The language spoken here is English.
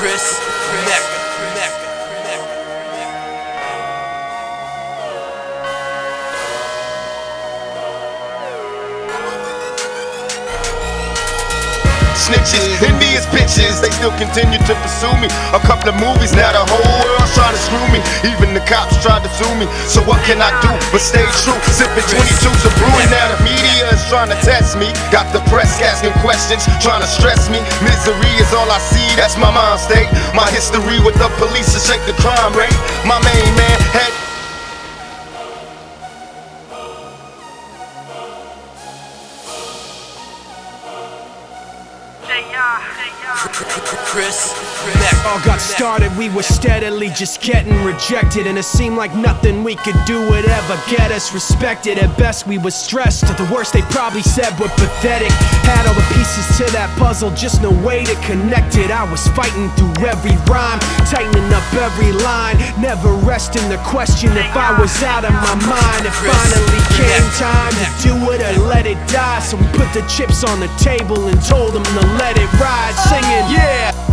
Chris Mecca. Snitches, envious bitches, they still continue to pursue me. A couple of movies, now the whole world's trying to screw me. Even the cops tried to sue me, so what can I do but stay true? Sipping 22s of brewing, now the media is trying to test me. Got the press asking questions, trying to stress me. Misery is all I see, that's my mind state. My history with the police to shake the crime rate. My main man had Chris Mecca. All got started, we were steadily just getting rejected, and it seemed like nothing we could do would ever get us respected. At best we were stressed, at the worst they probably said we're pathetic. Had all the pieces to that puzzle, just no way to connect it. I was fighting through every rhyme, tightening up every line, never resting the question if I was out of my mind. It finally came time to do it or let it die, so we put the chips on the table and told them to let it ride, singing, yeah.